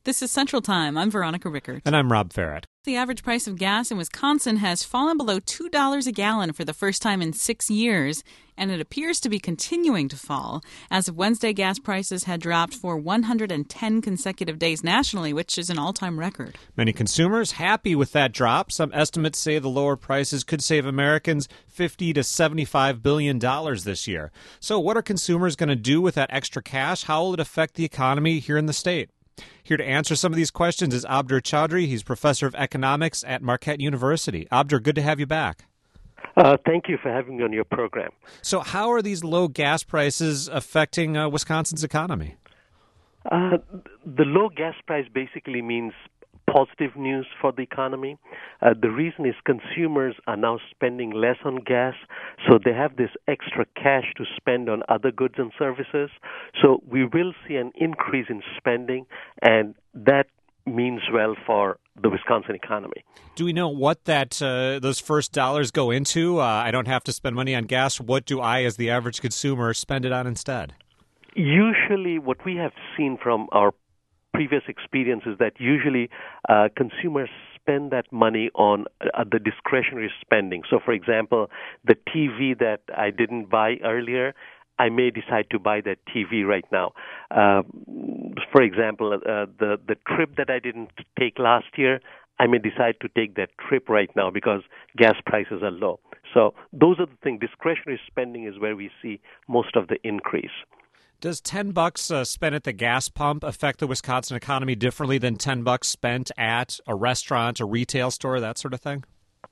This is Central Time. I'm Veronica Rickert. And I'm Rob Farrett. The average price of gas in Wisconsin has fallen below $2 a gallon for the first time in 6 years, and it appears to be continuing to fall. As of Wednesday, gas prices had dropped for 110 consecutive days nationally, which is an all-time record. Many consumers happy with that drop. Some estimates say the lower prices could save Americans $50 to $75 billion this year. So what are consumers going to do with that extra cash? How will it affect the economy here in the state? Here to answer some of these questions is Abdur Chaudhry. He's professor of economics at Marquette University. Abdur, good to have you back. Thank you for having me on your program. So how are these low gas prices affecting Wisconsin's economy? The low gas price basically means positive news for the economy. The reason is consumers are now spending less on gas, so they have this extra cash to spend on other goods and services. So we will see an increase in spending, and that means well for the Wisconsin economy. Do we know what that those first dollars go into? I don't have to spend money on gas. What do I, as the average consumer, spend it on instead? Usually what we have seen from our previous experience is that usually consumers spend that money on the discretionary spending. So, for example, the TV that I didn't buy earlier, I may decide to buy that TV right now. For example, the trip that I didn't take last year, I may decide to take that trip right now because gas prices are low. So those are the things. Discretionary spending is where we see most of the increase. Does $10 spent at the gas pump affect the Wisconsin economy differently than $10 spent at a restaurant, a retail store, that sort of thing?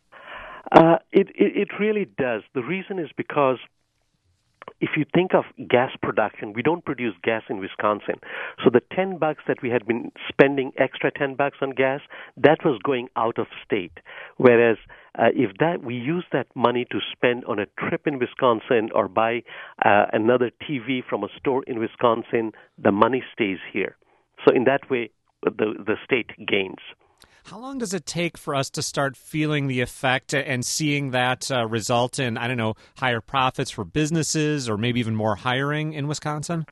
It really does. The reason is because if you think of gas production, we don't produce gas in Wisconsin. So the $10 that we had been spending, extra $10 on gas, that was going out of state. Whereas if that we use that money to spend on a trip in Wisconsin or buy another TV from a store in Wisconsin, the money stays here. So in that way, the state gains. How long does it take for us to start feeling the effect and seeing that result in, higher profits for businesses or maybe even more hiring in Wisconsin?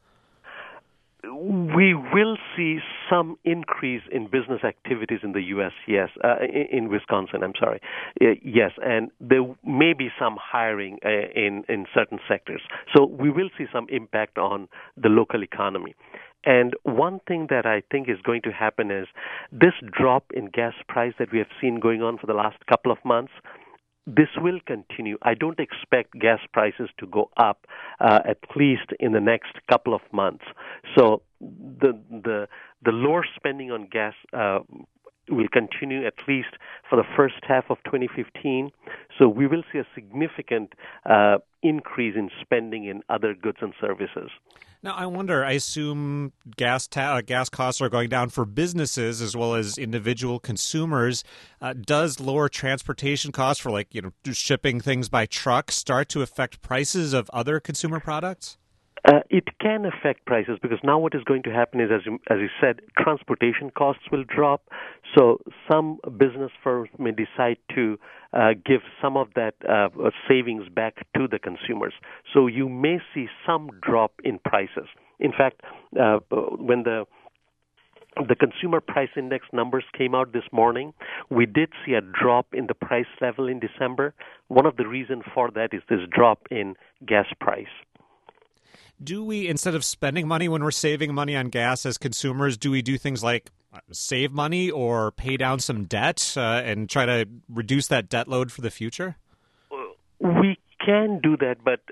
We will see some increase in business activities in the U.S., yes, in Wisconsin, I'm sorry. Yes, and there may be some hiring in certain sectors. So we will see some impact on the local economy. And one thing that I think is going to happen is this drop in gas price that we have seen going on for the last couple of months, this will continue. I don't expect gas prices to go up at least in the next couple of months. So the lower spending on gas will continue at least for the first half of 2015. So we will see a significant increase in spending in other goods and services. Now, I wonder, I assume gas costs are going down for businesses as well as individual consumers. Does lower transportation costs for shipping things by truck start to affect prices of other consumer products? It can affect prices because now what is going to happen is, as you said, transportation costs will drop. So some business firms may decide to give some of that savings back to the consumers. So you may see some drop in prices. In fact, when the consumer price index numbers came out this morning, we did see a drop in the price level in December. One of the reasons for that is this drop in gas price. Do we, instead of spending money when we're saving money on gas as consumers, do we do things like save money or pay down some debt and try to reduce that debt load for the future? We can do that, but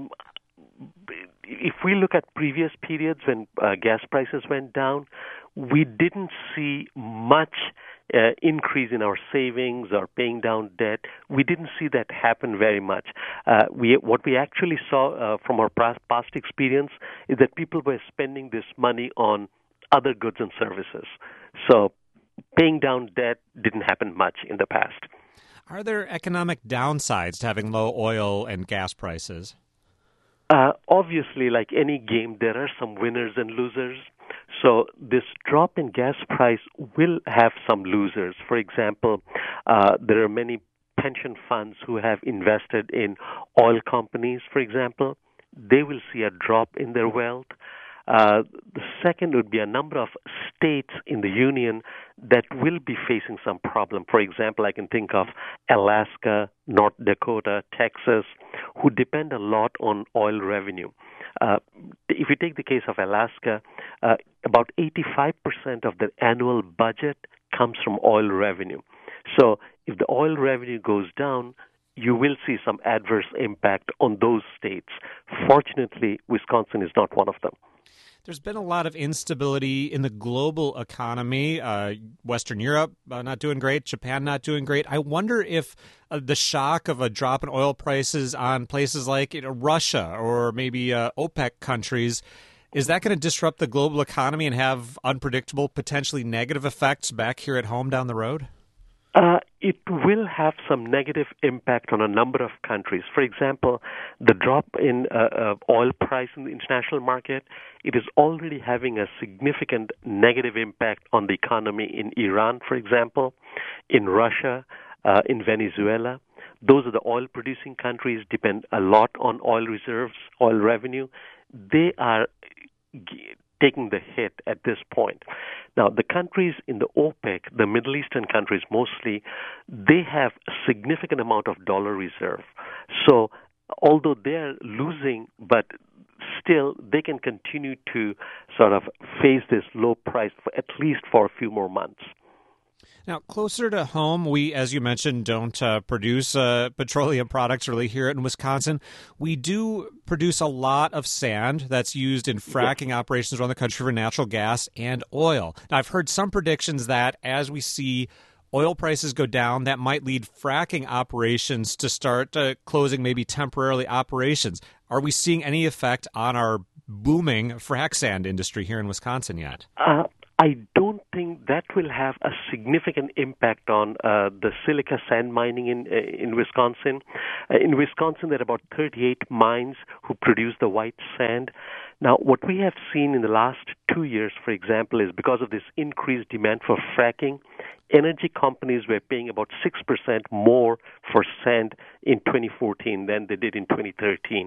if we look at previous periods when gas prices went down, we didn't see much increase in our savings or paying down debt. We didn't see that happen very much. What we actually saw from our past experience is that people were spending this money on other goods and services. So paying down debt didn't happen much in the past. Are there economic downsides to having low oil and gas prices? Obviously, like any game, there are some winners and losers. So this drop in gas price will have some losers. For example, there are many pension funds who have invested in oil companies, for example. They will see a drop in their wealth. The second would be a number of states in the union that will be facing some problem. For example, I can think of Alaska, North Dakota, Texas, who depend a lot on oil revenue. If you take the case of Alaska, about 85% of the annual budget comes from oil revenue. So if the oil revenue goes down, you will see some adverse impact on those states. Fortunately, Wisconsin is not one of them. There's been a lot of instability in the global economy. Western Europe not doing great, Japan not doing great. I wonder if the shock of a drop in oil prices on places like Russia or maybe OPEC countries, is that going to disrupt the global economy and have unpredictable, potentially negative effects back here at home down the road? It will have some negative impact on a number of countries. For example, the drop in oil price in the international market, it is already having a significant negative impact on the economy in Iran, for example, in Russia, in Venezuela. Those are the oil-producing countries, depend a lot on oil reserves, oil revenue. They are taking the hit at this point. Now, the countries in the OPEC, the Middle Eastern countries mostly, they have a significant amount of dollar reserve. So although they're losing, but still they can continue to sort of face this low price for at least for a few more months. Now, closer to home, we, as you mentioned, don't produce petroleum products really here in Wisconsin. We do produce a lot of sand that's used in fracking operations around the country for natural gas and oil. Now, I've heard some predictions that as we see oil prices go down, that might lead fracking operations to start closing maybe temporarily operations. Are we seeing any effect on our booming frac sand industry here in Wisconsin yet? I don't think that will have a significant impact on the silica sand mining in Wisconsin. In Wisconsin, there are about 38 mines who produce the white sand. Now, what we have seen in the last 2 years, for example, is because of this increased demand for fracking, energy companies were paying about 6% more for sand in 2014 than they did in 2013.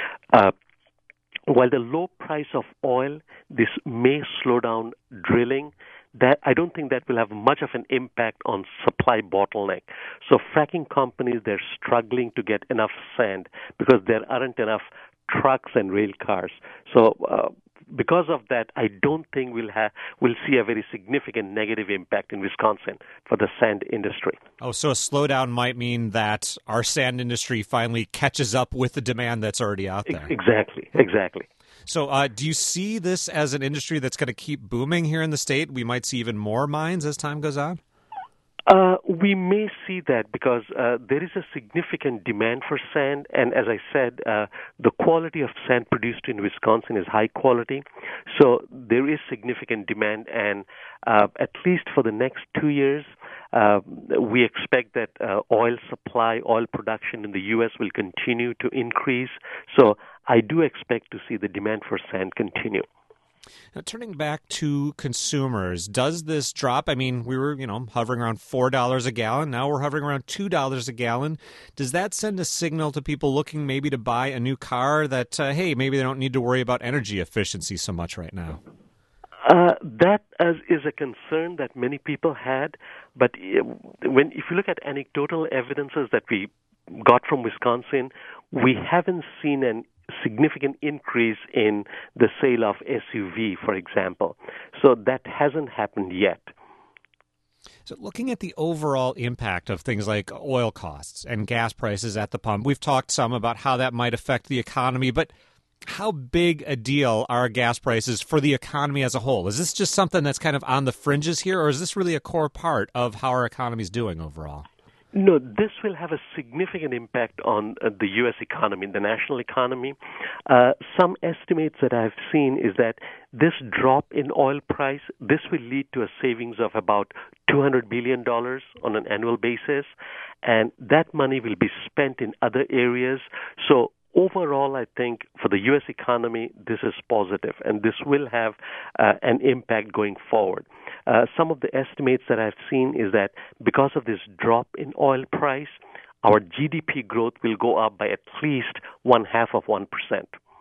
While the low price of oil, this may slow down drilling, that I don't think that will have much of an impact on supply bottleneck. So fracking companies, they're struggling to get enough sand because there aren't enough trucks and rail cars. So because of that, I don't think we'll see a very significant negative impact in Wisconsin for the sand industry. Oh, so a slowdown might mean that our sand industry finally catches up with the demand that's already out there. Exactly. So do you see this as an industry that's going to keep booming here in the state? We might see even more mines as time goes on? We may see that because there is a significant demand for sand, and as I said, the quality of sand produced in Wisconsin is high quality, so there is significant demand, and at least for the next 2 years, we expect that oil supply, oil production in the U.S. will continue to increase, so I do expect to see the demand for sand continue. Now, turning back to consumers, does this drop? I mean, we were, hovering around $4 a gallon. Now we're hovering around $2 a gallon. Does that send a signal to people looking maybe to buy a new car that, hey, maybe they don't need to worry about energy efficiency so much right now? That is a concern that many people had. But if you look at anecdotal evidences that we got from Wisconsin, we haven't seen an significant increase in the sale of SUV, for example. So that hasn't happened yet. So looking at the overall impact of things like oil costs and gas prices at the pump, we've talked some about how that might affect the economy, but how big a deal are gas prices for the economy as a whole? Is this just something that's kind of on the fringes here, or is this really a core part of how our economy is doing overall? No, this will have a significant impact on the U.S. economy, the national economy. Some estimates that I've seen is that this drop in oil price, this will lead to a savings of about $200 billion on an annual basis, and that money will be spent in other areas. So overall, I think for the U.S. economy, this is positive, and this will have an impact going forward. Some of the estimates that I've seen is that because of this drop in oil price, our GDP growth will go up by at least 0.5%.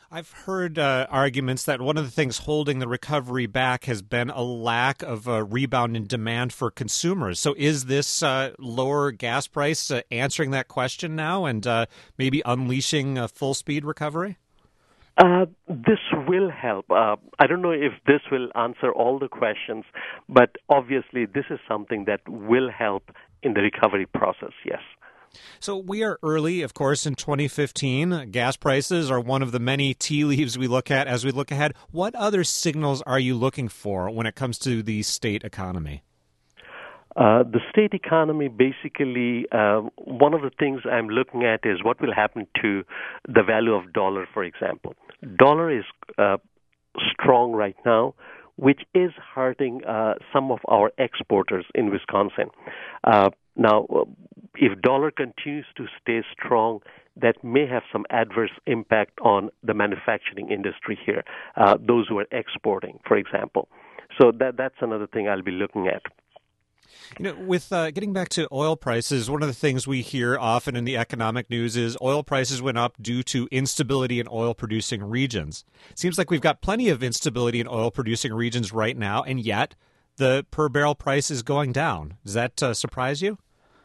I've heard arguments that one of the things holding the recovery back has been a lack of a rebound in demand for consumers. So is this lower gas price answering that question now and maybe unleashing a full-speed recovery? This will help. I don't know if this will answer all the questions, but obviously this is something that will help in the recovery process, yes. So we are early, of course, in 2015. Gas prices are one of the many tea leaves we look at as we look ahead. What other signals are you looking for when it comes to the state economy? The state economy, basically, one of the things I'm looking at is what will happen to the value of dollar, for example. Dollar is strong right now, which is hurting some of our exporters in Wisconsin. Now, if dollar continues to stay strong, that may have some adverse impact on the manufacturing industry here, those who are exporting, for example. So that's another thing I'll be looking at. You know, with getting back to oil prices, one of the things we hear often in the economic news is oil prices went up due to instability in oil-producing regions. It seems like we've got plenty of instability in oil-producing regions right now, and yet the per-barrel price is going down. Does that surprise you?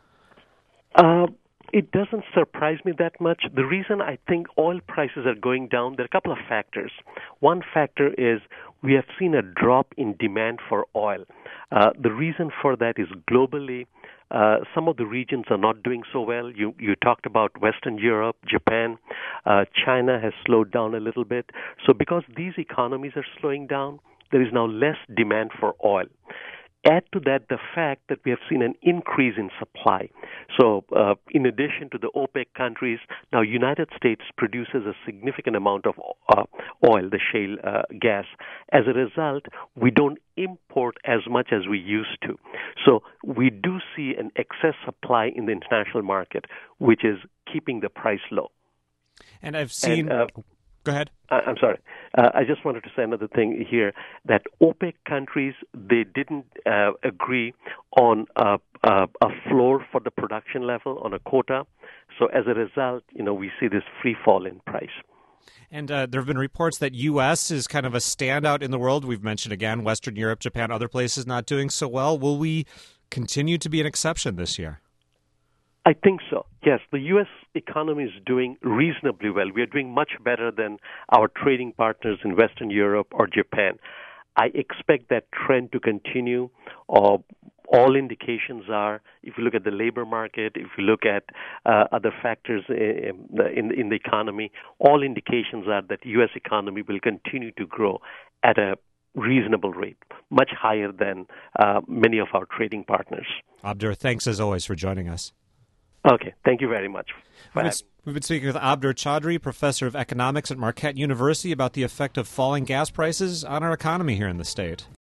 It doesn't surprise me that much. The reason I think oil prices are going down, there are a couple of factors. One factor is we have seen a drop in demand for oil. The reason for that is globally, some of the regions are not doing so well. You talked about Western Europe, Japan. China has slowed down a little bit. So because these economies are slowing down, there is now less demand for oil. Add to that the fact that we have seen an increase in supply. So in addition to the OPEC countries, now United States produces a significant amount of oil, the shale gas. As a result, we don't import as much as we used to. So we do see an excess supply in the international market, which is keeping the price low. And I've seen... Go ahead. I'm sorry. I just wanted to say another thing here, that OPEC countries, they didn't agree on a floor for the production level, on a quota. So as a result, we see this free fall in price. And there have been reports that U.S. is kind of a standout in the world. We've mentioned, again, Western Europe, Japan, other places not doing so well. Will we continue to be an exception this year? I think so. Yes, the U.S. economy is doing reasonably well. We are doing much better than our trading partners in Western Europe or Japan. I expect that trend to continue. All indications are, if you look at the labor market, if you look at other factors in the economy, all indications are that the U.S. economy will continue to grow at a reasonable rate, much higher than many of our trading partners. Abdur, thanks as always for joining us. Okay, thank you very much. We've been speaking with Abdur Chaudhry, professor of economics at Marquette University, about the effect of falling gas prices on our economy here in the state.